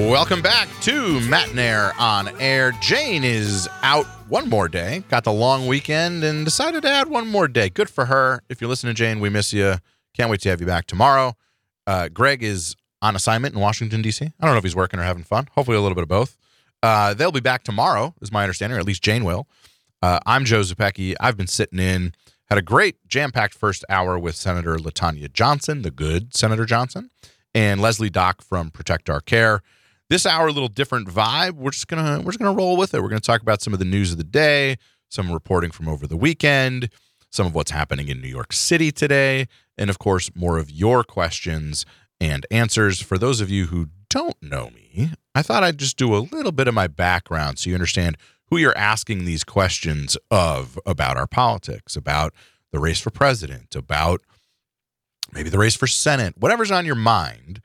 Welcome back to Matt and Air on Air. Jane is out one more day, got the long weekend, and decided to add one more day. Good for her. If you're listening, Jane, we miss you. Can't wait to have you back tomorrow. Greg is on assignment in Washington, D.C. I don't know if he's working or having fun. Hopefully a little bit of both. They'll be back tomorrow, is my understanding, or at least Jane will. I'm Joe Zepecki. I've been sitting in, had a great jam-packed first hour with Senator LaTanya Johnson, the good Senator Johnson, and Leslie Dock from Protect Our Care. This hour, a little different vibe. We're just gonna roll with it. We're gonna talk about some of the news of the day, some reporting from over the weekend, some of what's happening in New York City today, and of course, more of your questions and answers. For those of you who don't know me, I thought I'd just do a little bit of my background so you understand who you're asking these questions of about our politics, about the race for president, about maybe the race for Senate, whatever's on your mind.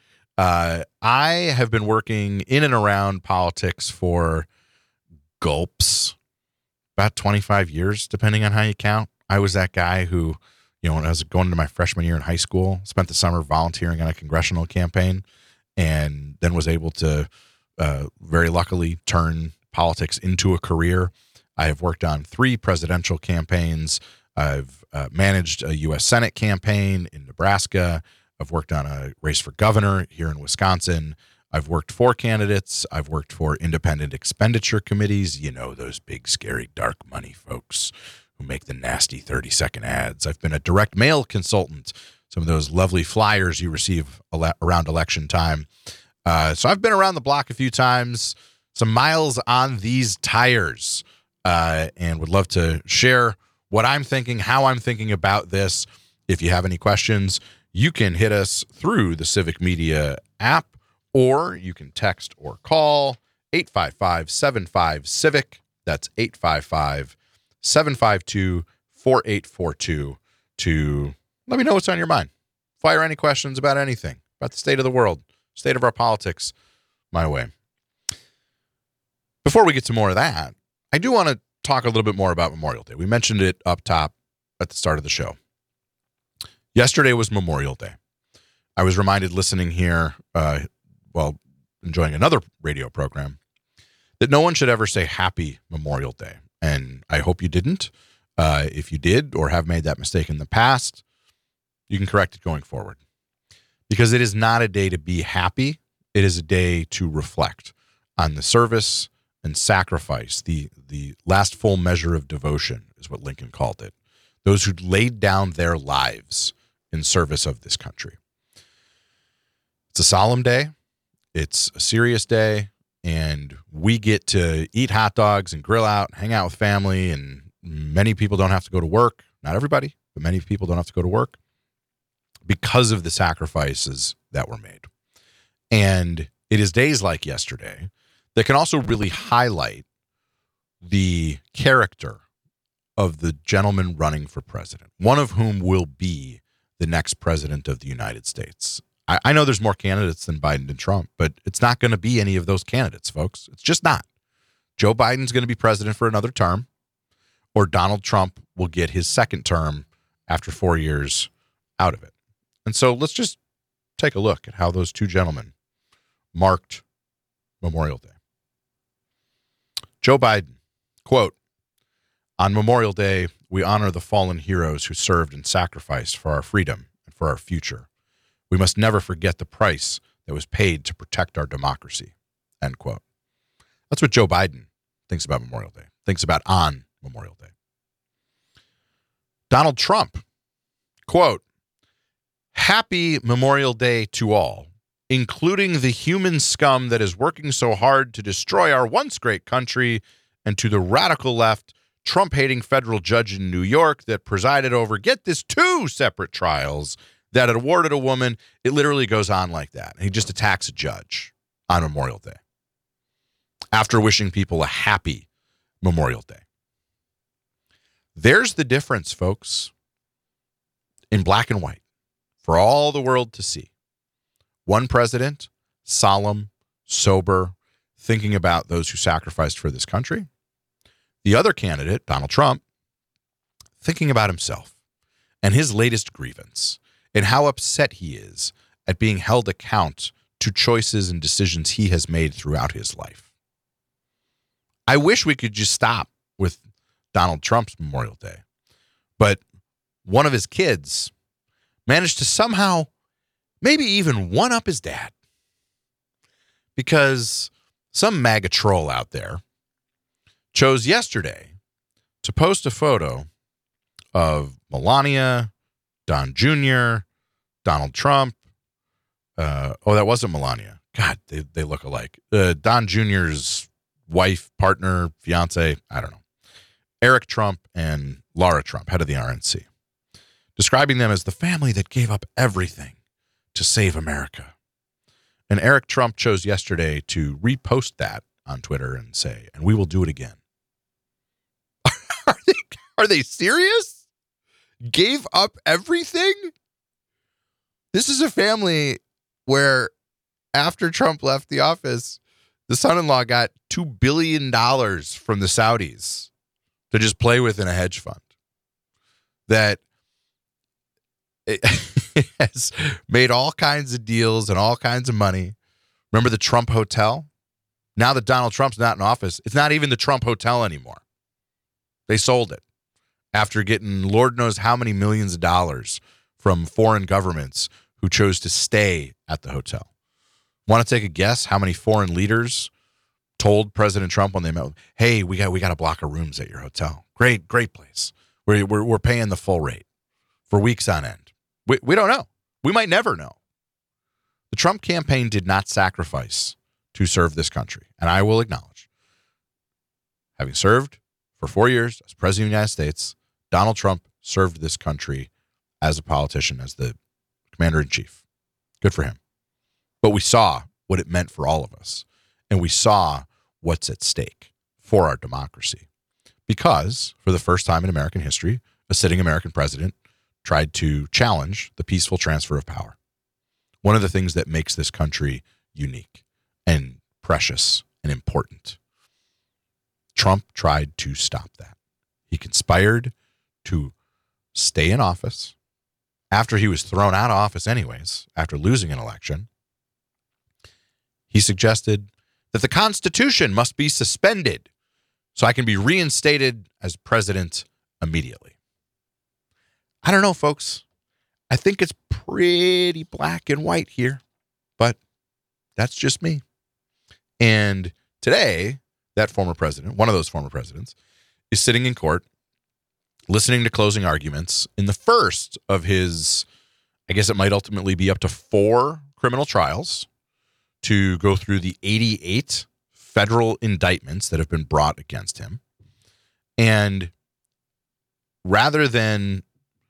I have been working in and around politics for gulps, about 25 years, depending on how you count. I was that guy who, when I was going into my freshman year in high school, spent the summer volunteering on a congressional campaign, and then was able to very luckily turn politics into a career. I have worked on 3 presidential campaigns. I've managed a U.S. Senate campaign in Nebraska. I've worked on a race for governor here in Wisconsin. I've worked for candidates. I've worked for independent expenditure committees. Those big, scary, dark money folks who make the nasty 30-second ads. I've been a direct mail consultant, some of those lovely flyers you receive around election time. So I've been around the block a few times, some miles on these tires, and would love to share what I'm thinking, how I'm thinking about this. If you have any questions, you can hit us through the Civic Media app, or you can text or call 855-75-CIVIC. That's 855-752-4842 to let me know what's on your mind. Fire any questions about anything, about the state of the world, state of our politics, my way. Before we get to more of that, I do want to talk a little bit more about Memorial Day. We mentioned it up top at the start of the show. Yesterday was Memorial Day. I was reminded listening here while enjoying another radio program that no one should ever say Happy Memorial Day. And I hope you didn't. If you did or have made that mistake in the past, you can correct it going forward. Because it is not a day to be happy. It is a day to reflect on the service and sacrifice, the last full measure of devotion is what Lincoln called it. Those who laid down their lives in service of this country. It's a solemn day. It's a serious day. And we get to eat hot dogs and grill out, hang out with family. And many people don't have to go to work. Not everybody, but many people don't have to go to work because of the sacrifices that were made. And it is days like yesterday that can also really highlight the character of the gentleman running for president, one of whom will be the next president of the United States. I know there's more candidates than Biden and Trump, but it's not going to be any of those candidates, folks. It's just not. Joe Biden's going to be president for another term, or Donald Trump will get his second term after 4 years out of it. And so let's just take a look at how those two gentlemen marked Memorial Day. Joe Biden, quote, "On Memorial Day, we honor the fallen heroes who served and sacrificed for our freedom and for our future. We must never forget the price that was paid to protect our democracy," end quote. That's what Joe Biden thinks about Memorial Day, thinks about on Memorial Day. Donald Trump, quote, "Happy Memorial Day to all, including the human scum that is working so hard to destroy our once great country, and to the radical left, Trump-hating federal judge in New York that presided over, get this, 2 separate trials that had awarded a woman." It literally goes on like that. He just attacks a judge on Memorial Day after wishing people a happy Memorial Day. There's the difference, folks, in black and white for all the world to see. One president, solemn, sober, thinking about those who sacrificed for this country. The other candidate, Donald Trump, thinking about himself and his latest grievance and how upset he is at being held account to choices and decisions he has made throughout his life. I wish we could just stop with Donald Trump's Memorial Day, but one of his kids managed to somehow maybe even one-up his dad, because some MAGA troll out there chose yesterday to post a photo of Melania, Don Jr., Donald Trump. That wasn't Melania. God, they look alike. Don Jr.'s wife, partner, fiance, I don't know. Eric Trump and Laura Trump, head of the RNC, describing them as the family that gave up everything to save America. And Eric Trump chose yesterday to repost that on Twitter and say, and we will do it again. Are they serious? Gave up everything? This is a family where after Trump left the office, the son-in-law got $2 billion from the Saudis to just play with in a hedge fund. That it has made all kinds of deals and all kinds of money. Remember the Trump Hotel? Now that Donald Trump's not in office, it's not even the Trump Hotel anymore. They sold it after getting Lord knows how many millions of dollars from foreign governments who chose to stay at the hotel. Want to take a guess how many foreign leaders told President Trump when they met, hey, we got a block of rooms at your hotel. Great place. We're paying the full rate for weeks on end. We don't know. We might never know. The Trump campaign did not sacrifice to serve this country. And I will acknowledge, having served for 4 years as president of the United States, Donald Trump served this country as a politician, as the commander-in-chief. Good for him. But we saw what it meant for all of us. And we saw what's at stake for our democracy. Because, for the first time in American history, a sitting American president tried to challenge the peaceful transfer of power. One of the things that makes this country unique and precious and important. Trump tried to stop that. He conspired to stay in office after he was thrown out of office anyways, after losing an election. He suggested that the Constitution must be suspended so I can be reinstated as president immediately. I don't know, folks. I think it's pretty black and white here, but that's just me. And today, that former president, one of those former presidents, is sitting in court, listening to closing arguments in the first of his, I guess it might ultimately be up to 4 criminal trials to go through the 88 federal indictments that have been brought against him. And rather than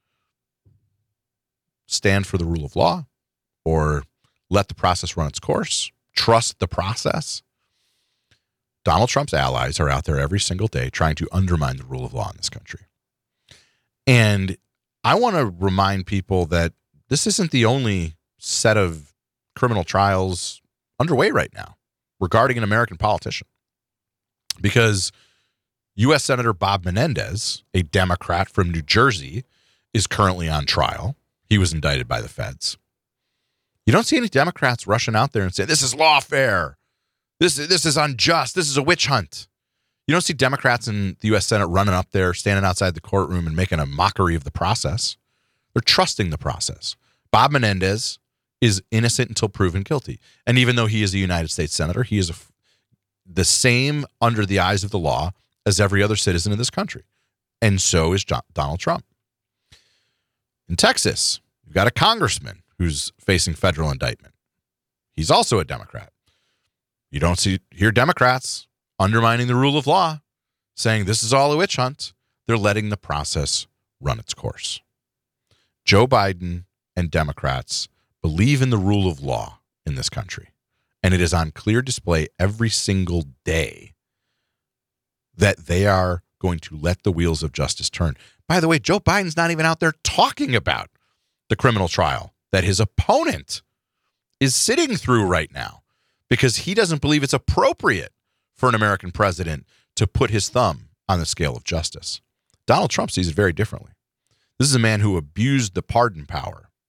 stand for the rule of law or let the process run its course, trust the process, Donald Trump's allies are out there every single day trying to undermine the rule of law in this country. And I want to remind people that this isn't the only set of criminal trials underway right now regarding an American politician. Because U.S. Senator Bob Menendez, a Democrat from New Jersey, is currently on trial. He was indicted by the feds. You don't see any Democrats rushing out there and saying, this is lawfare. This is unjust. This is a witch hunt. You don't see Democrats in the U.S. Senate running up there, standing outside the courtroom and making a mockery of the process. They're trusting the process. Bob Menendez is innocent until proven guilty. And even though he is a United States Senator, he is the same under the eyes of the law as every other citizen in this country. And so is Donald Trump. In Texas, you've got a congressman who's facing federal indictment. He's also a Democrat. You don't hear Democrats undermining the rule of law, saying this is all a witch hunt. They're letting the process run its course. Joe Biden and Democrats believe in the rule of law in this country, and it is on clear display every single day that they are going to let the wheels of justice turn. By the way, Joe Biden's not even out there talking about the criminal trial that his opponent is sitting through right now because he doesn't believe it's appropriate for an American president to put his thumb on the scale of justice. Donald Trump sees it very differently. This is a man who abused the pardon power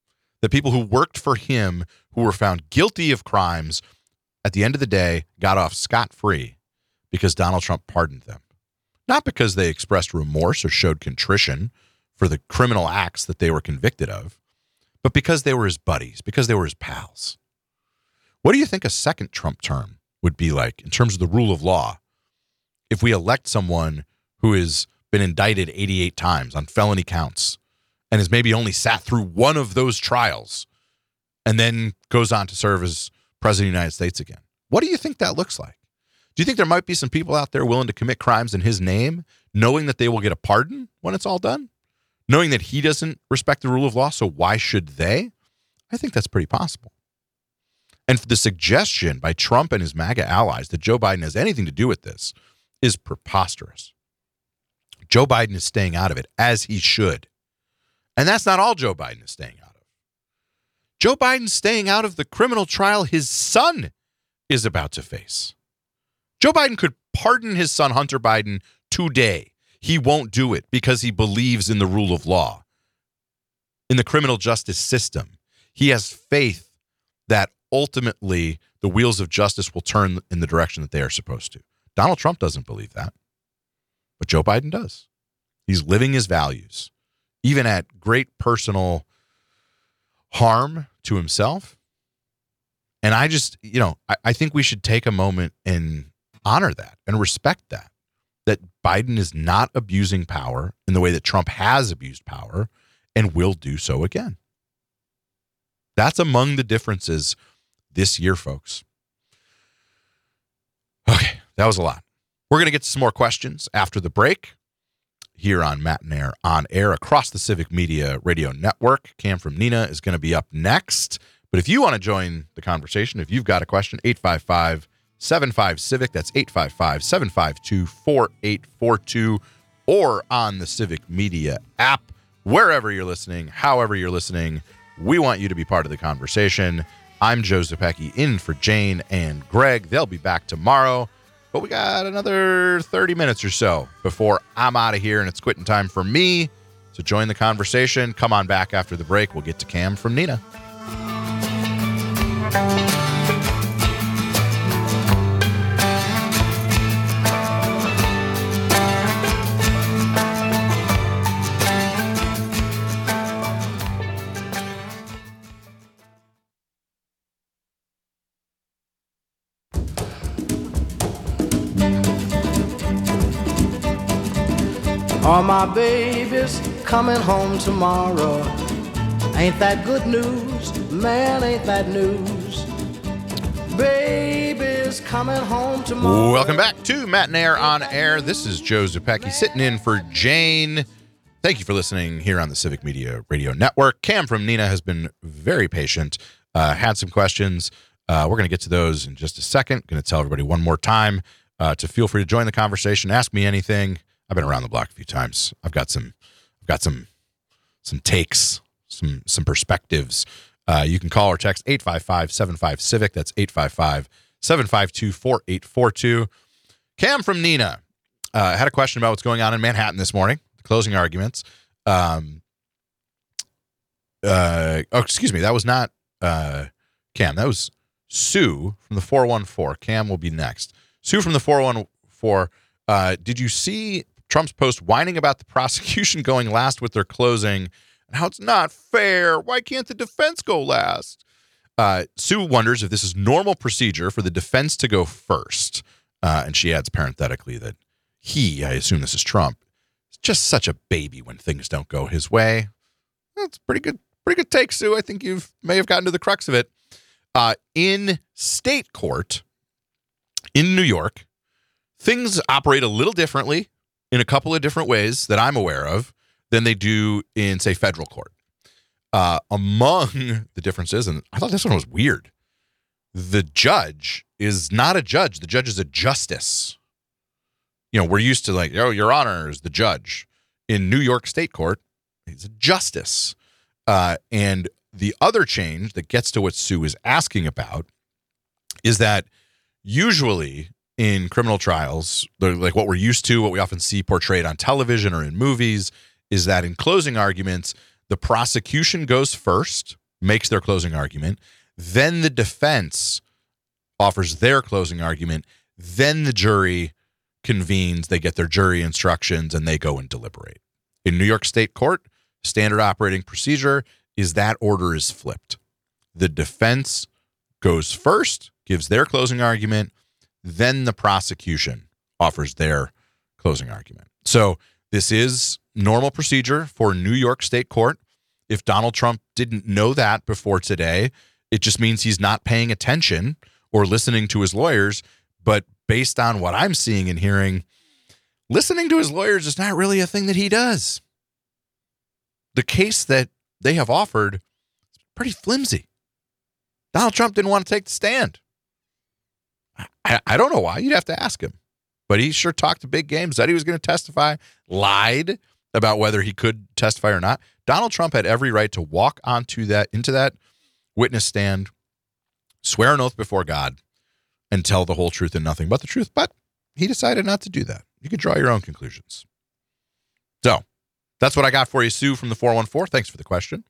The people who worked for him, who were found guilty of crimes, at the end of the day, got off scot-free because Donald Trump pardoned them. Not because they expressed remorse or showed contrition for the criminal acts that they were convicted of, but because they were his buddies, because they were his pals. What do you think a second Trump term would be like in terms of the rule of law if we elect someone who has been indicted 88 times on felony counts and has maybe only sat through one of those trials and then goes on to serve as president of the United States again? What do you think that looks like? Do you think there might be some people out there willing to commit crimes in his name, knowing that they will get a pardon when it's all done? Knowing that he doesn't respect the rule of law, so why should they? I think that's pretty possible. And the suggestion by Trump and his MAGA allies that Joe Biden has anything to do with this is preposterous. Joe Biden is staying out of it, as he should. And that's not all Joe Biden is staying out of. Joe Biden's staying out of the criminal trial his son is about to face. Joe Biden could pardon his son, Hunter Biden, today. He won't do it because he believes in the rule of law, in the criminal justice system. He has faith that ultimately the wheels of justice will turn in the direction that they are supposed to. Donald Trump doesn't believe that, but Joe Biden does. He's living his values, even at great personal harm to himself. And I just, I think we should take a moment and honor that and respect that Biden is not abusing power in the way that Trump has abused power and will do so again. That's among the differences this year, folks. Okay, that was a lot. We're going to get to some more questions after the break here on Matt and Air on air across the Civic Media Radio Network. Cam from Nina is going to be up next. But if you want to join the conversation, if you've got a question, 855-75-CIVIC, that's 855-752-4842, or on the Civic Media app, wherever you're listening, however you're listening, we want you to be part of the conversation. I'm Joe Zepecki in for Jane and Greg. They'll be back tomorrow, but we got another 30 minutes or so before I'm out of here, and it's quitting time for me. So join the conversation. Come on back after the break. We'll get to Cam from Nina. All my babies coming home tomorrow. Ain't that good news? Man, ain't that news? Babies coming home tomorrow. Welcome back to Matt and Air on Air. This is Joe Zepecki sitting in for Jane. Thank you for listening here on the Civic Media Radio Network. Cam from Nina has been very patient, had some questions. We're going to get to those in just a second. Going to tell everybody one more time to feel free to join the conversation. Ask me anything. I've been around the block a few times. I've got some takes, some perspectives. You can call or text 855-75-CIVIC. That's 855-752-4842. Cam from Nina had a question about what's going on in Manhattan this morning, the closing arguments. Excuse me. That was not Cam. That was Sue from the 414. Cam will be next. Sue from the 414. Did you see Trump's post whining about the prosecution going last with their closing and how it's not fair? Why can't the defense go last? Sue wonders if this is normal procedure for the defense to go first. And she adds parenthetically that I assume this is Trump, is just such a baby when things don't go his way. That's pretty good take, Sue. I think you may have gotten to the crux of it. In state court in New York, things operate a little differently in a couple of different ways that I'm aware of than they do in, say, federal court. Among the differences, and I thought this one was weird, the judge is not a judge. The judge is a justice. We're used to Your Honor is the judge. In New York State Court, he's a justice. And the other change that gets to what Sue is asking about is that usually in criminal trials, like what we're used to, what we often see portrayed on television or in movies, is that in closing arguments, the prosecution goes first makes their closing argument. Then the defense offers their closing argument. Then the jury convenes. They get their jury instructions and they go and deliberate. In New York State Court, standard operating procedure is that order is flipped. The defense goes first, gives their closing argument, then the prosecution offers their closing argument. So this is normal procedure for New York State Court. If Donald Trump didn't know that before today, it just means he's not paying attention or listening to his lawyers. But based on what I'm seeing and hearing, listening to his lawyers is not really a thing that he does. The case that they have offered is pretty flimsy. Donald Trump didn't want to take the stand. I don't know why. You'd have to ask him. But he sure talked a big game, said he was going to testify, lied about whether he could testify or not. Donald Trump had every right to walk into that witness stand, swear an oath before God, and tell the whole truth and nothing but the truth. But he decided not to do that. You can draw your own conclusions. So that's what I got for you, Sue from the 414. Thanks for the question.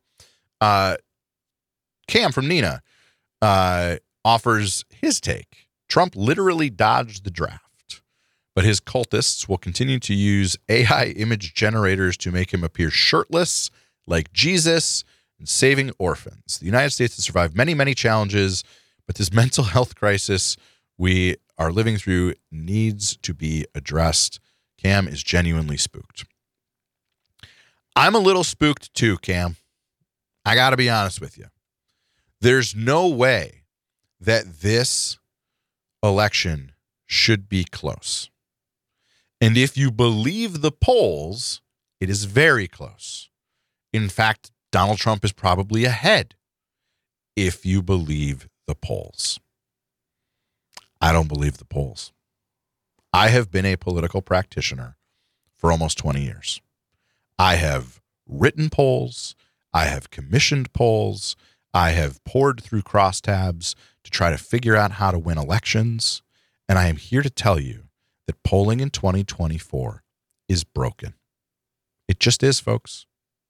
Cam from Nina offers his take. Trump literally dodged the draft, but his cultists will continue to use AI image generators to make him appear shirtless like Jesus and saving orphans. The United States has survived many, many challenges, but this mental health crisis we are living through needs to be addressed. Cam is genuinely spooked. I'm a little spooked too, Cam. I got to be honest with you. There's no way that this election should be close. And if you believe the polls, it is very close. In fact, Donald Trump is probably ahead if you believe the polls. I don't believe the polls. I have been a political practitioner for almost 20 years. I have written polls. I have commissioned polls. I have poured through crosstabs to try to figure out how to win elections. And I am here to tell you that polling in 2024 is broken. It just is, folks.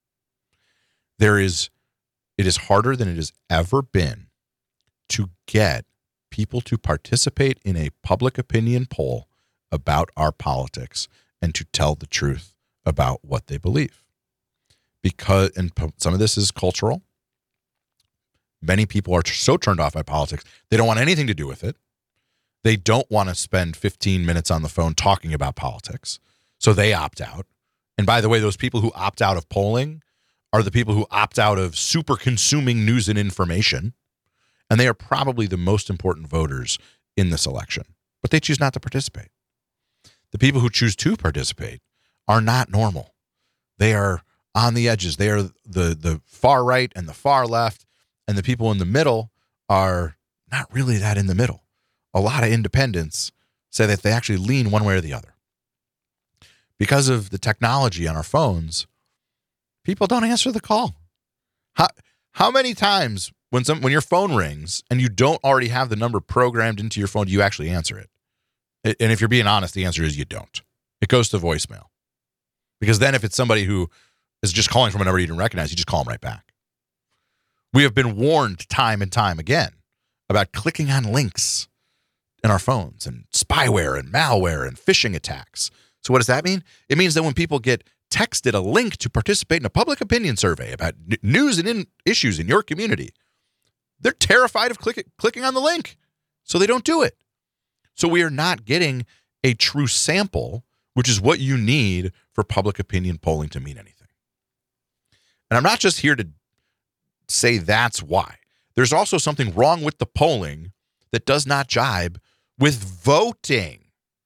It is harder than it has ever been to get people to participate in a public opinion poll about our politics and to tell the truth about what they believe. And some of this is cultural. Many people are so turned off by politics, they don't want anything to do with it. They don't want to spend 15 minutes on the phone talking about politics, so they opt out. And by the way, those people who opt out of polling are the people who opt out of super consuming news and information, and they are probably the most important voters in this election, but they choose not to participate. The people who choose to participate are not normal. They are on the edges. They are the far right and the far left, and the people in the middle are not really that in the middle. A lot of independents say that they actually lean one way or the other. Because of the technology on our phones, people don't answer the call. How many times when your phone rings and you don't already have the number programmed into your phone, do you actually answer it? And if you're being honest, the answer is you don't. It goes to voicemail. Because then if it's somebody who is just calling from a number you didn't recognize, you just call them right back. We have been warned time and time again about clicking on links in our phones and spyware and malware and phishing attacks. So what does that mean? It means that when people get texted a link to participate in a public opinion survey about news and issues in your community, they're terrified of clicking on the link. So they don't do it. So we are not getting a true sample, which is what you need for public opinion polling to mean anything. And I'm not just here to say that's why. There's also something wrong with the polling that does not jibe with voting.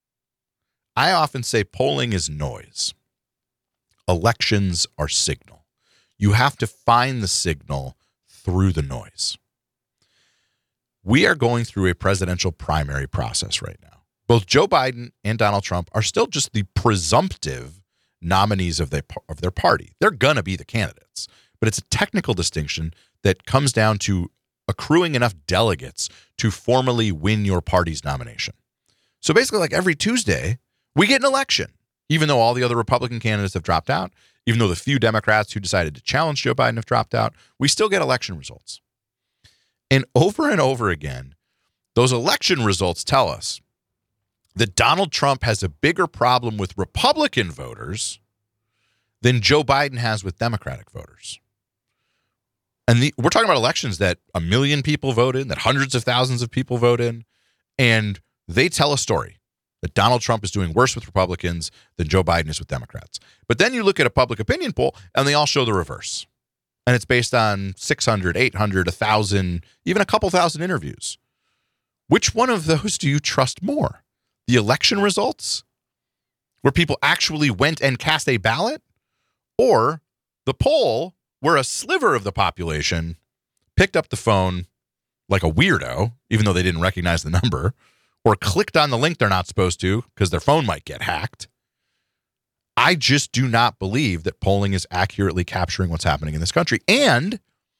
I often say polling is noise. Elections are signal. You have to find the signal through the noise. We are going through a presidential primary process right now. Both Joe Biden and Donald Trump are still just the presumptive nominees of their party. They're going to be the candidates. But it's a technical distinction that comes down to accruing enough delegates to formally win your party's nomination. So basically, like every Tuesday, we get an election, even though all the other Republican candidates have dropped out, even though the few Democrats who decided to challenge Joe Biden have dropped out, we still get election results. And over again, those election results tell us that Donald Trump has a bigger problem with Republican voters than Joe Biden has with Democratic voters. And we're talking about elections that 1 million people vote in, that hundreds of thousands of people vote in, and they tell a story that Donald Trump is doing worse with Republicans than Joe Biden is with Democrats. But then you look at a public opinion poll, and they all show the reverse. And it's based on 600, 800, 1,000, even a couple thousand interviews. Which one of those do you trust more? The election results, where people actually went and cast a ballot, or the poll where a sliver of the population picked up the phone like a weirdo, even though they didn't recognize the number, or clicked on the link they're not supposed to because their phone might get hacked? I just do not believe that polling is accurately capturing what's happening in this country. And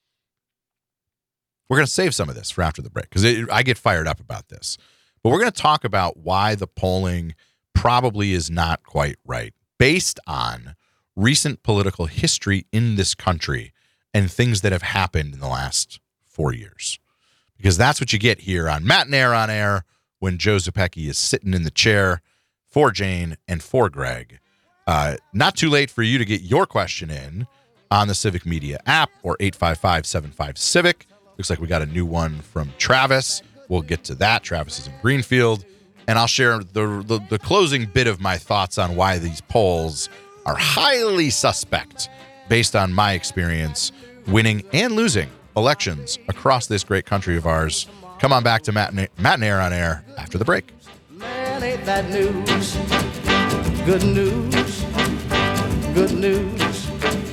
we're going to save some of this for after the break because I get fired up about this. But we're going to talk about why the polling probably is not quite right based on recent political history in this country and things that have happened in the last 4 years. Because that's what you get here on Matt and Air on Air when Joe Zepecki is sitting in the chair for Jane and for Greg. Not too late for you to get your question in on the Civic Media app or 855-75-CIVIC. Looks like we got a new one from Travis. We'll get to that. Travis is in Greenfield. And I'll share the closing bit of my thoughts on why these polls are highly suspect based on my experience winning and losing elections across this great country of ours. Come on back to Matt and Air on Air after the break. Man, ain't that news? Good news. Good news.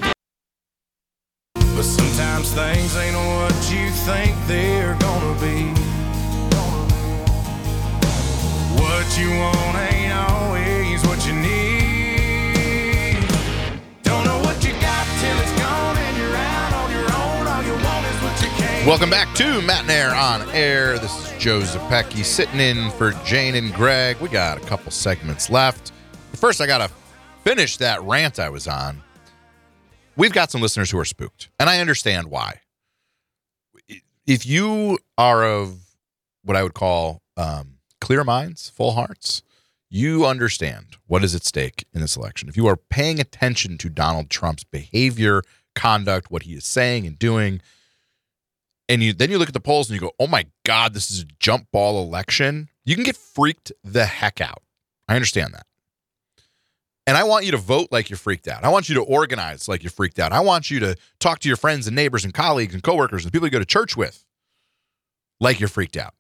But sometimes things ain't what you think they're gonna be. What you want ain't always what you need. Don't know what you got till it's gone and you're out on your own. All you want is what you can't. Welcome back to Matt and Air on Air. This is Joe Zepecki sitting in for Jane and Greg. We got a couple segments left. But first, I got to finish that rant I was on. We've got some listeners who are spooked, and I understand why. If you are of what I would call clear minds, full hearts, you understand what is at stake in this election. If you are paying attention to Donald Trump's behavior, conduct, what he is saying and doing, and then you look at the polls and you go, oh my God, this is a jump ball election, you can get freaked the heck out. I understand that. And I want you to vote like you're freaked out. I want you to organize like you're freaked out. I want you to talk to your friends and neighbors and colleagues and coworkers and people you go to church with like you're freaked out.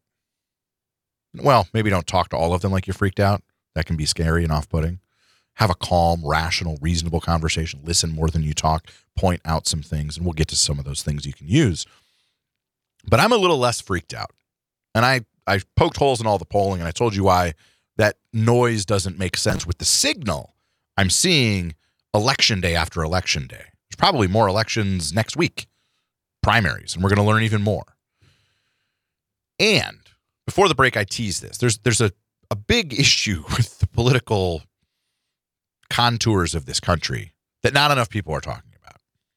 Well, maybe don't talk to all of them like you're freaked out. That can be scary and off-putting. Have a calm, rational, reasonable conversation. Listen more than you talk. Point out some things, and we'll get to some of those things you can use. But I'm a little less freaked out. And I poked holes in all the polling, and I told you why that noise doesn't make sense with the signal I'm seeing election day after election day. There's probably more elections next week, primaries, and we're going to learn even more. And before the break, I teased this. There's a big issue with the political contours of this country that not enough people are talking about,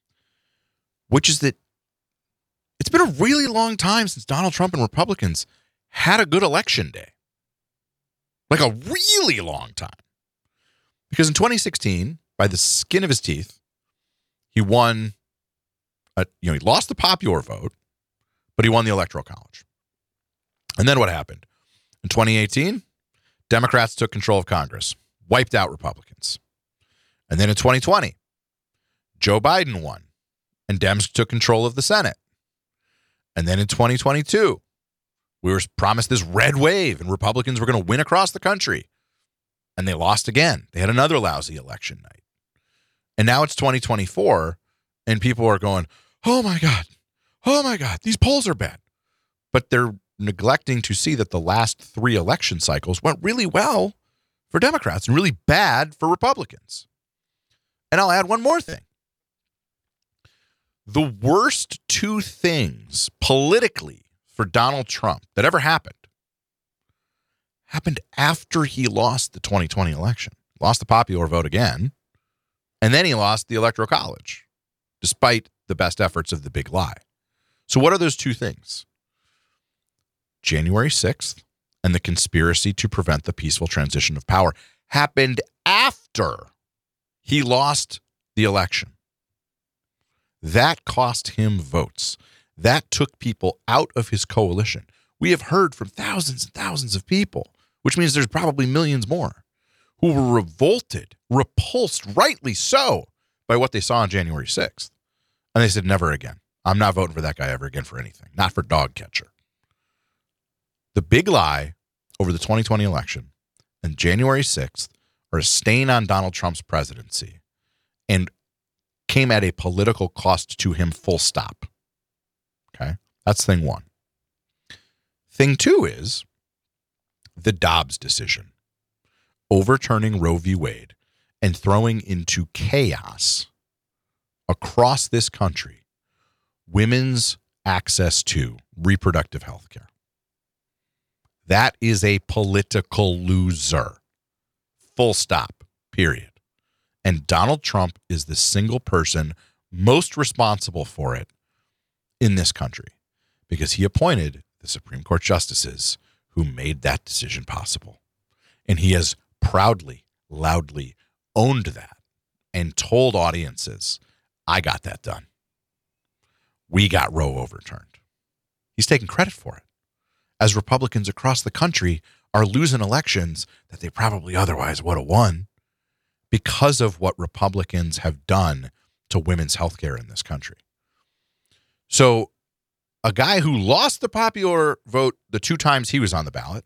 which is that it's been a really long time since Donald Trump and Republicans had a good election day. Like a really long time. Because in 2016, by the skin of his teeth, he won, he lost the popular vote, but he won the Electoral College. And then what happened? In 2018, Democrats took control of Congress, wiped out Republicans. And then in 2020, Joe Biden won, and Dems took control of the Senate. And then in 2022, we were promised this red wave, and Republicans were going to win across the country. And they lost again. They had another lousy election night. And now it's 2024, and people are going, oh my God, these polls are bad. But they're neglecting to see that the last 3 election cycles went really well for Democrats and really bad for Republicans. And I'll add one more thing. The worst 2 things politically for Donald Trump that ever happened after he lost the 2020 election. Lost the popular vote again, And then he lost the Electoral College, despite the best efforts of the big lie. So what are those two things? January 6th and the conspiracy to prevent the peaceful transition of power happened after he lost the election. That cost him votes. That took people out of his coalition. We have heard from thousands and thousands of people, which means there's probably millions more, who were revolted, repulsed, rightly so, by what they saw on January 6th. And they said, never again. I'm not voting for that guy ever again for anything, not for dog catcher. The big lie over the 2020 election and January 6th are a stain on Donald Trump's presidency and came at a political cost to him, full stop. Okay? That's thing one. Thing two is the Dobbs decision, overturning Roe v. Wade and throwing into chaos across this country women's access to reproductive health care. That is a political loser. Full stop, period. And Donald Trump is the single person most responsible for it in this country because he appointed the Supreme Court justices who made that decision possible. And he has proudly, loudly owned that and told audiences, I got that done. We got Roe overturned. He's taking credit for it, as Republicans across the country are losing elections that they probably otherwise would have won because of what Republicans have done to women's health care in this country. So a guy who lost the popular vote the two times he was on the ballot,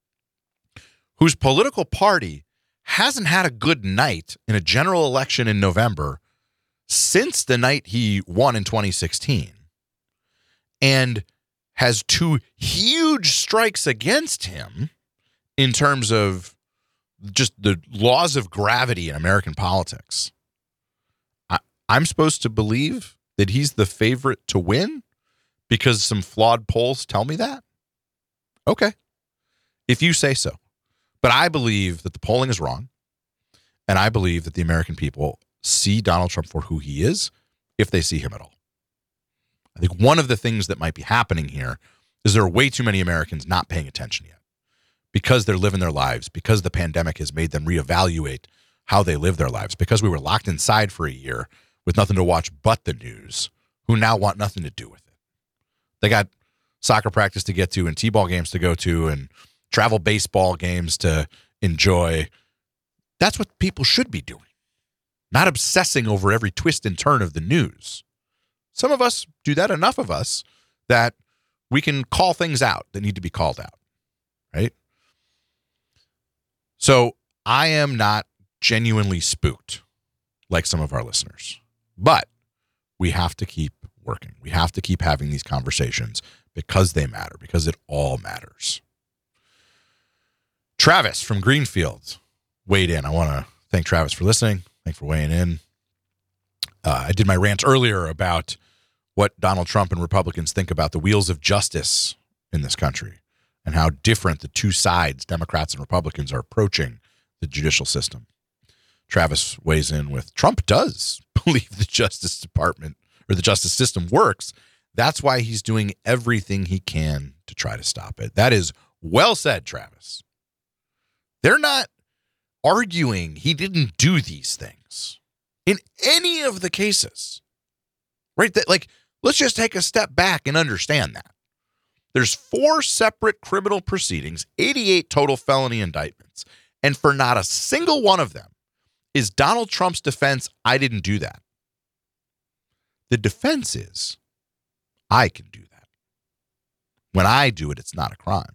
whose political party hasn't had a good night in a general election in November since the night he won in 2016, and has two huge strikes against him in terms of just the laws of gravity in American politics. I'm supposed to believe that he's the favorite to win because some flawed polls tell me that? Okay, if you say so. But I believe that the polling is wrong, and I believe that the American people see Donald Trump for who he is, if they see him at all. I think one of the things that might be happening here is there are way too many Americans not paying attention yet because they're living their lives, because the pandemic has made them reevaluate how they live their lives, because we were locked inside for a year with nothing to watch but the news, who now want nothing to do with it. They got soccer practice to get to and t-ball games to go to and travel baseball games to enjoy. That's what people should be doing, not obsessing over every twist and turn of the news. Some of us do that, enough of us, that we can call things out that need to be called out, right? So I am not genuinely spooked like some of our listeners, but we have to keep working. We have to keep having these conversations because they matter, because it all matters. Travis from Greenfield weighed in. I want to thank Travis for listening. Thanks for weighing in. I did my rant earlier about what Donald Trump and Republicans think about the wheels of justice in this country and how different the two sides, Democrats and Republicans, are approaching the judicial system. Travis weighs in with, Trump does believe the Justice Department or the justice system works. That's why he's doing everything he can to try to stop it. That is well said, Travis. They're not arguing he didn't do these things in any of the cases, right? That, like, let's just take a step back and understand that. There's 4 separate criminal proceedings, 88 total felony indictments, and for not a single one of them is Donald Trump's defense, I didn't do that. The defense is, I can do that. When I do it, it's not a crime.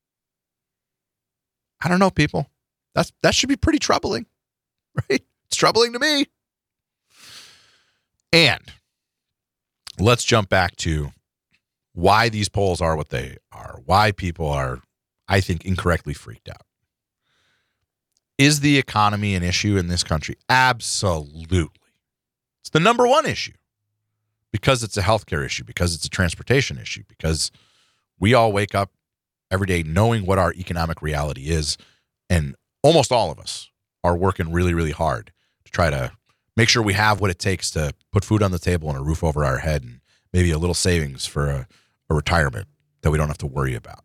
I don't know, people. That should be pretty troubling, right? It's troubling to me. And let's jump back to why these polls are what they are, why people are, I think, incorrectly freaked out. Is the economy an issue in this country? Absolutely. It's the number one issue because it's a healthcare issue, because it's a transportation issue, because we all wake up every day knowing what our economic reality is, and almost all of us are working really, really hard to try to make sure we have what it takes to put food on the table and a roof over our head and maybe a little savings for a retirement that we don't have to worry about.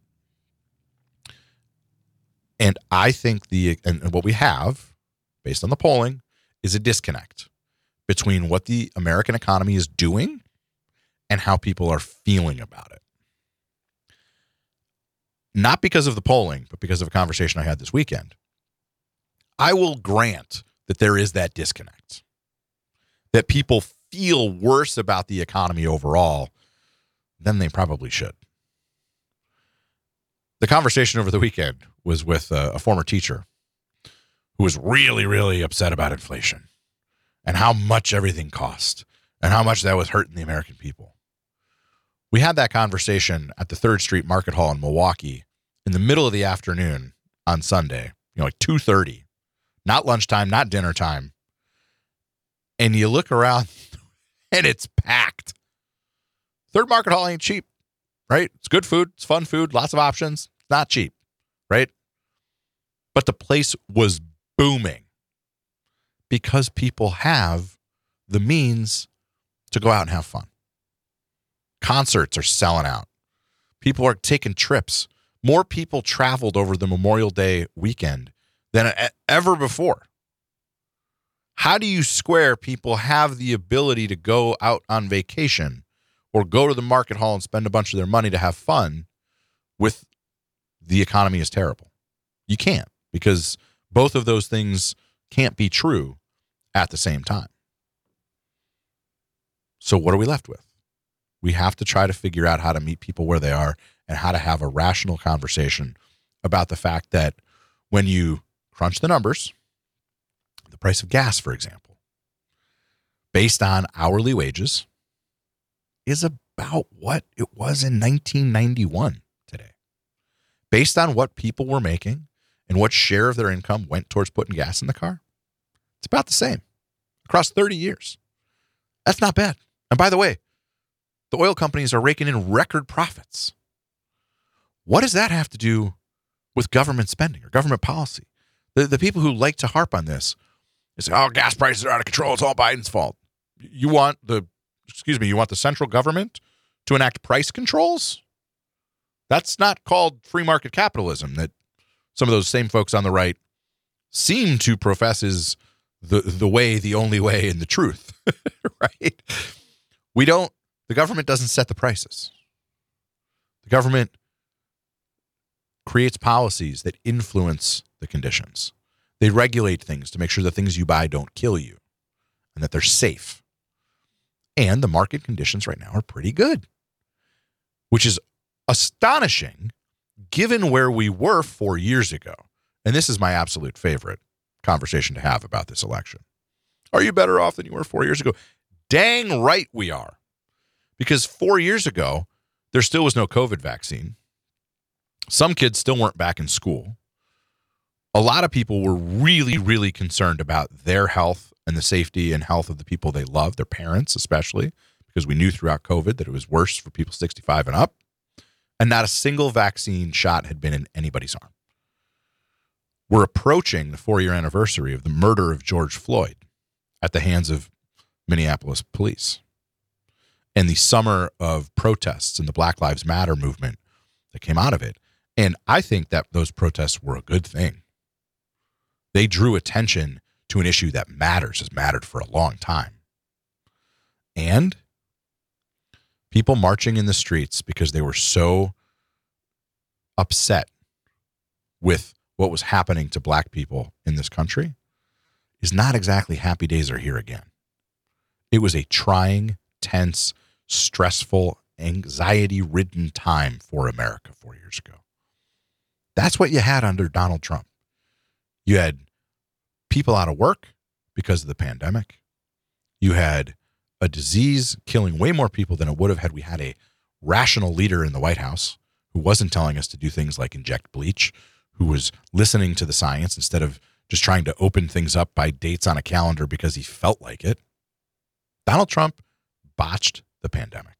And I think and what we have, based on the polling, is a disconnect between what the American economy is doing and how people are feeling about it. Not because of the polling, but because of a conversation I had this weekend. I will grant that there is that disconnect, that people feel worse about the economy overall than they probably should. The conversation over the weekend was with a former teacher who was really, really upset about inflation and how much everything cost and how much that was hurting the American people. We had that conversation at the 3rd Street Market Hall in Milwaukee in the middle of the afternoon on Sunday, like 2:30, not lunchtime, not dinner time. And you look around and it's packed. 3rd Market Hall ain't cheap, right? It's good food. It's fun food. Lots of options. It's not cheap, right? But the place was booming because people have the means to go out and have fun. Concerts are selling out. People are taking trips. More people traveled over the Memorial Day weekend than ever before. How do you square people have the ability to go out on vacation or go to the market hall and spend a bunch of their money to have fun with the economy is terrible? You can't, because both of those things can't be true at the same time. So what are we left with? We have to try to figure out how to meet people where they are and how to have a rational conversation about the fact that when you crunch the numbers, the price of gas, for example, based on hourly wages, is about what it was in 1991 today. Based on what people were making and what share of their income went towards putting gas in the car, it's about the same across 30 years. That's not bad. And by the way, the oil companies are raking in record profits. What does that have to do with government spending or government policy? The people who like to harp on this is, oh, gas prices are out of control. It's all Biden's fault. You want the central government to enact price controls? That's not called free market capitalism that some of those same folks on the right seem to profess is the way, the only way, and the truth, right? The government doesn't set the prices. The government creates policies that influence the conditions. They regulate things to make sure the things you buy don't kill you and that they're safe. And the market conditions right now are pretty good, which is astonishing given where we were 4 years ago. And this is my absolute favorite conversation to have about this election. Are you better off than you were 4 years ago? Dang right we are. Because 4 years ago, there still was no COVID vaccine. Some kids still weren't back in school. A lot of people were really, really concerned about their health and the safety and health of the people they love, their parents especially, because we knew throughout COVID that it was worse for people 65 and up. And not a single vaccine shot had been in anybody's arm. We're approaching the 4-year anniversary of the murder of George Floyd at the hands of Minneapolis police. And the summer of protests and the Black Lives Matter movement that came out of it. And I think that those protests were a good thing. They drew attention to an issue that matters, has mattered for a long time. And people marching in the streets because they were so upset with what was happening to black people in this country is not exactly happy days are here again. It was a trying, tense, stressful, anxiety-ridden time for America 4 years ago. That's what you had under Donald Trump. You had people out of work because of the pandemic. You had a disease killing way more people than it would have had we had a rational leader in the White House who wasn't telling us to do things like inject bleach, who was listening to the science instead of just trying to open things up by dates on a calendar because he felt like it. Donald Trump botched the pandemic.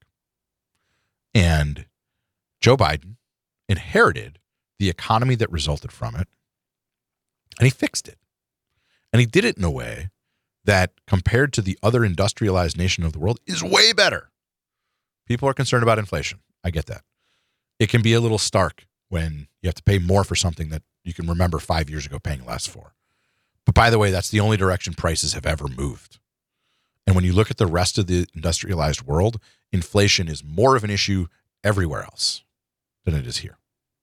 And Joe Biden inherited the economy that resulted from it, and he fixed it. And he did it in a way that compared to the other industrialized nation of the world is way better. People are concerned about inflation. I get that. It can be a little stark when you have to pay more for something that you can remember 5 years ago paying less for. But by the way, that's the only direction prices have ever moved. And when you look at the rest of the industrialized world, inflation is more of an issue everywhere else than it is here.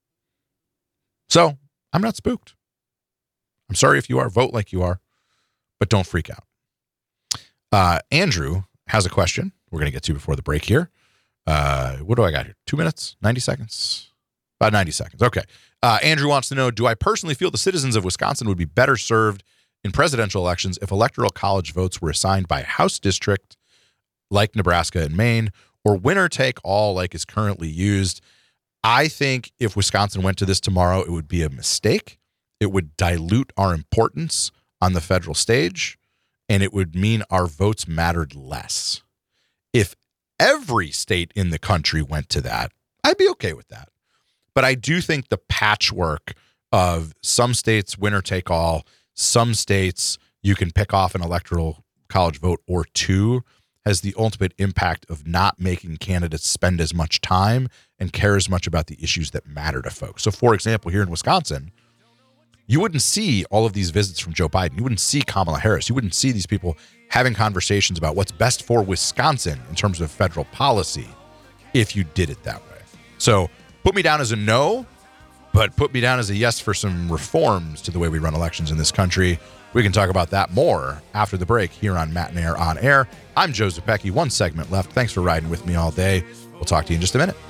So I'm not spooked. I'm sorry if you are. Vote like you are, but don't freak out. Andrew has a question we're going to get to before the break here. What do I got here? 2 minutes? 90 seconds? About 90 seconds. Okay. Andrew wants to know, do I personally feel the citizens of Wisconsin would be better served in presidential elections if electoral college votes were assigned by House district like Nebraska and Maine, or winner take all like is currently used? I think if Wisconsin went to this tomorrow, it would be a mistake. It would dilute our importance on the federal stage, and it would mean our votes mattered less. If every state in the country went to that, I'd be okay with that. But I do think the patchwork of some states winner take all, some states you can pick off an electoral college vote or two, has the ultimate impact of not making candidates spend as much time and care as much about the issues that matter to folks. So, for example, here in Wisconsin, you wouldn't see all of these visits from Joe Biden. You wouldn't see Kamala Harris. You wouldn't see these people having conversations about what's best for Wisconsin in terms of federal policy if you did it that way. So put me down as a no, but put me down as a yes for some reforms to the way we run elections in this country. We can talk about that more after the break here on Matt and Air on Air. I'm Joe Zepecki. One segment left. Thanks for riding with me all day. We'll talk to you in just a minute.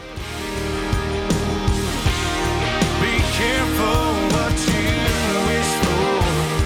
Be careful what you wish for.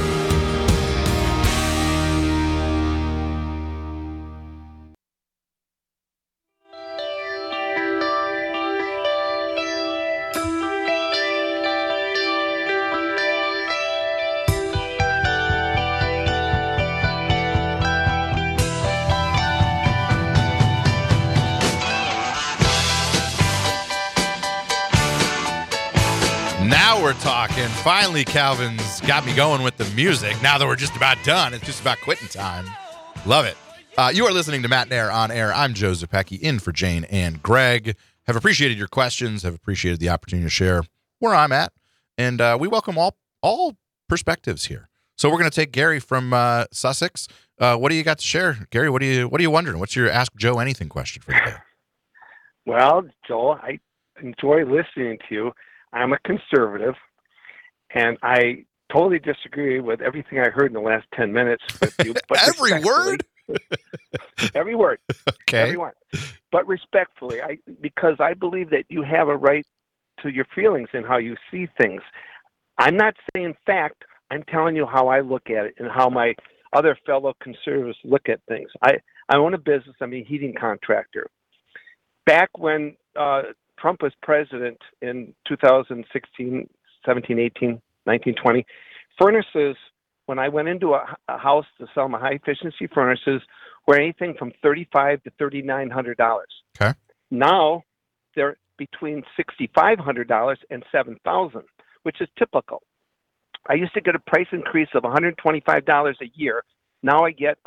Now we're talking. Finally, Calvin's got me going with the music. Now that we're just about done, it's just about quitting time. Love it. You are listening to Matt and Air on Air. I'm Joe Zepecki, in for Jane and Greg. Have appreciated your questions. Have appreciated the opportunity to share where I'm at. And we welcome all perspectives here. So we're going to take Gary from Sussex. What do you got to share, Gary? What are you wondering? What's your Ask Joe Anything question for today? Well, Joel, I enjoy listening to you. I'm a conservative, and I totally disagree with everything I heard in the last 10 minutes with you. But Every word? Every word. Okay. Every one. But respectfully, because I believe that you have a right to your feelings and how you see things. I'm not saying fact. I'm telling you how I look at it and how my other fellow conservatives look at things. I own a business. I'm a heating contractor. Back when Trump was president in 2016, 17, 18, 19, 20, furnaces, when I went into a house to sell my high-efficiency furnaces, were anything from $3,500 to $3,900. Okay. Now, they're between $6,500 and $7,000, which is typical. I used to get a price increase of $125 a year. Now I get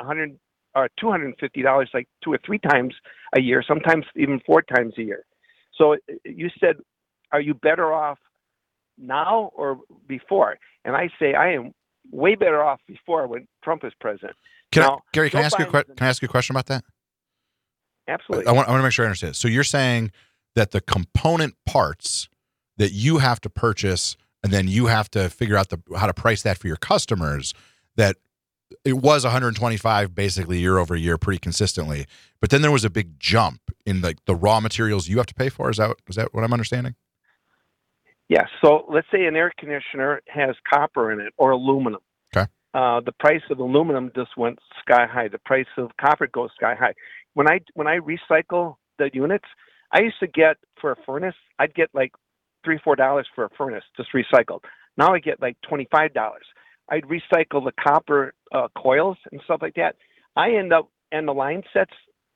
$250 like 2 or 3 times a year, sometimes even 4 times a year. So you said, are you better off now or before? And I say I am way better off before when Trump is president. Gary, can I ask you a question about that? Absolutely. I want to make sure I understand. So you're saying that the component parts that you have to purchase and then you have to figure out how to price that for your customers, that it was 125 basically year over year pretty consistently, but then there was a big jump in the raw materials you have to pay for. Is that what I'm understanding? Yes. So let's say an air conditioner has copper in it or aluminum. Okay. The price of aluminum just went sky high. The price of copper goes sky high. When I recycle the units, I used to get for a furnace, I'd get like $3-4 for a furnace just recycled. Now I get like $25. I'd recycle the copper coils and stuff like that. I end up, and the line sets,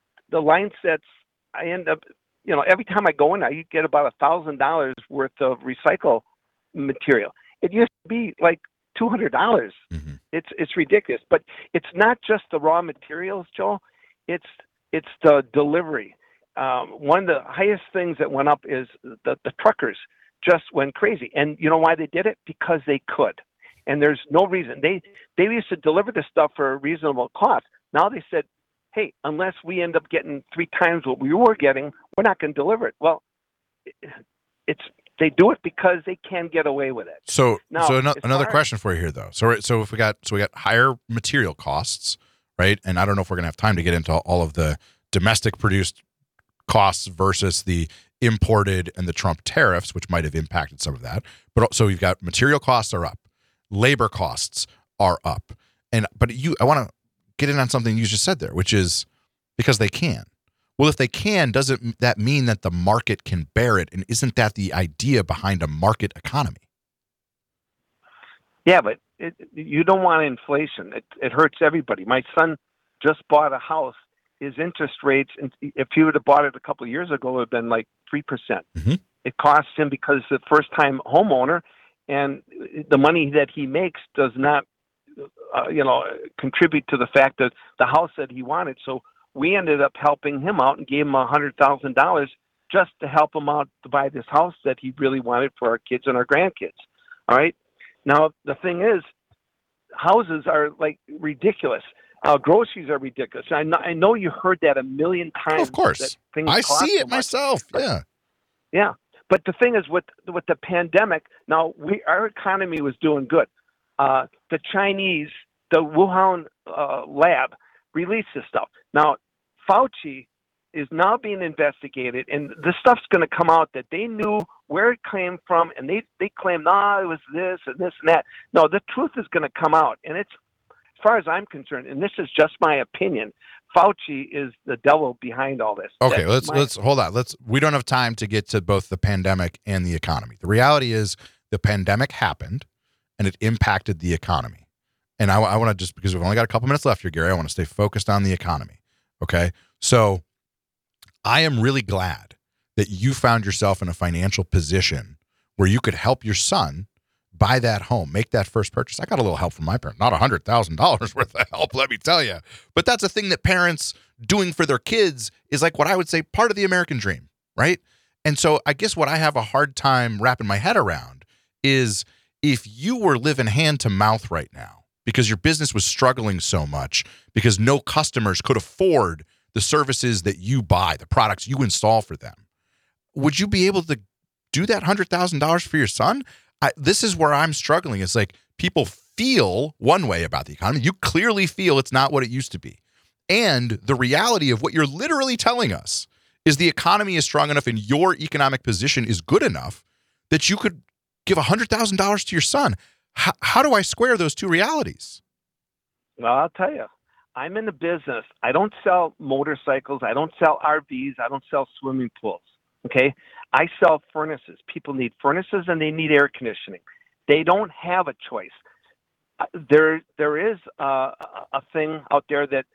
I end up, every time I go in, I get about $1,000 worth of recycle material. It used to be like $200. Mm-hmm. It's ridiculous. But it's not just the raw materials, Joe. It's the delivery. One of the highest things that went up is the truckers just went crazy. And you know why they did it? Because they could. And there's no reason. They used to deliver this stuff for a reasonable cost. Now they said, hey, unless we end up getting 3 times what we were getting, we're not going to deliver it. Well, they do it because they can get away with it. So now, another question for you here, though. So if we got higher material costs, right? And I don't know if we're going to have time to get into all of the domestic produced costs versus the imported and the Trump tariffs, which might have impacted some of that. But also, you've got material costs are up, labor costs are up, but I want to get in on something you just said there, which is because they can. Well, if they can, doesn't that mean that the market can bear it? And isn't that the idea behind a market economy? Yeah, but you don't want inflation. It hurts everybody. My son just bought a house. His interest rates, if he would have bought it a couple of years ago, would have been like 3%. Mm-hmm. It costs him because the first-time homeowner, and the money that he makes does not, contribute to the fact that the house that he wanted. So we ended up helping him out and gave him $100,000 just to help him out to buy this house that he really wanted for our kids and our grandkids. All right. Now, the thing is, houses are like ridiculous. Groceries are ridiculous. I know you heard that a million times. Of course. I see it myself. Yeah. Yeah. But the thing is, with the pandemic, now our economy was doing good. The Chinese, the Wuhan lab released this stuff. Now, Fauci is now being investigated, and this stuff's going to come out that they knew where it came from, and they claim, it was this and this and that. No, the truth is going to come out, and it's, as far as I'm concerned, and this is just my opinion, Fauci is the devil behind all this. Okay, let's hold on. We don't have time to get to both the pandemic and the economy. The reality is the pandemic happened, and it impacted the economy. And I want to just, because we've only got a couple minutes left here, Gary, I want to stay focused on the economy. Okay. So I am really glad that you found yourself in a financial position where you could help your son buy that home, make that first purchase. I got a little help from my parents, not $100,000 worth of help, let me tell you. But that's a thing that parents doing for their kids is like what I would say part of the American dream, right? And so I guess what I have a hard time wrapping my head around is if you were living hand to mouth right now, because your business was struggling so much because no customers could afford the services that you buy, the products you install for them, would you be able to do that $100,000 for your son? This is where I'm struggling. It's like people feel one way about the economy. You clearly feel it's not what it used to be. And the reality of what you're literally telling us is the economy is strong enough and your economic position is good enough that you could give $100,000 to your son. How do I square those two realities? Well, I'll tell you, I'm in the business. I don't sell motorcycles. I don't sell RVs. I don't sell swimming pools. Okay. I sell furnaces. People need furnaces and they need air conditioning. They don't have a choice. There is a thing out there that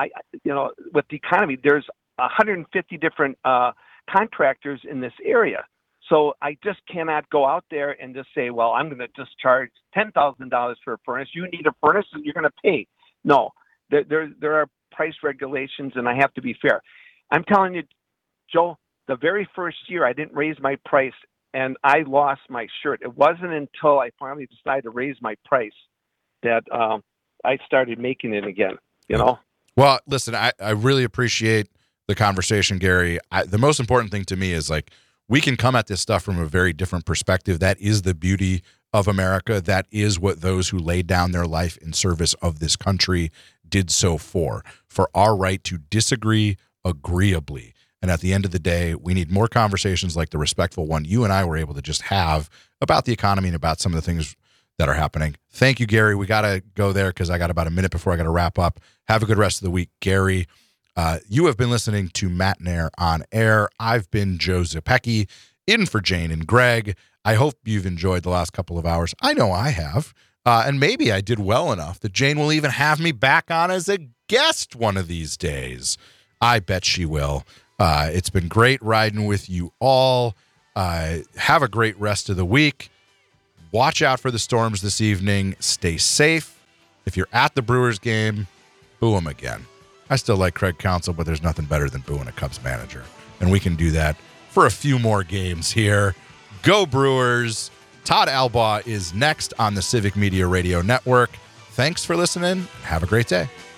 with the economy, there's 150 different contractors in this area. So I just cannot go out there and just say, well, I'm going to just charge $10,000 for a furnace. You need a furnace and you're going to pay. No, there are price regulations, and I have to be fair. I'm telling you, Joe, the very first year I didn't raise my price, and I lost my shirt. It wasn't until I finally decided to raise my price that I started making it again, Well, listen, I really appreciate the conversation, Gary. The most important thing to me is like, we can come at this stuff from a very different perspective. That is the beauty of America. That is what those who laid down their life in service of this country did so for our right to disagree agreeably. And at the end of the day, we need more conversations like the respectful one you and I were able to just have about the economy and about some of the things that are happening. Thank you, Gary. We got to go there because I got about a minute before I got to wrap up. Have a good rest of the week, Gary. You have been listening to Matt Nair on Air. I've been Joe Zepecki, in for Jane and Greg. I hope you've enjoyed the last couple of hours. I know I have. And maybe I did well enough that Jane will even have me back on as a guest one of these days. I bet she will. It's been great riding with you all. Have a great rest of the week. Watch out for the storms this evening. Stay safe. If you're at the Brewers game, boo him again. I still like Craig Counsell, but there's nothing better than booing a Cubs manager. And we can do that for a few more games here. Go Brewers. Todd Albaugh is next on the Civic Media Radio Network. Thanks for listening. Have a great day.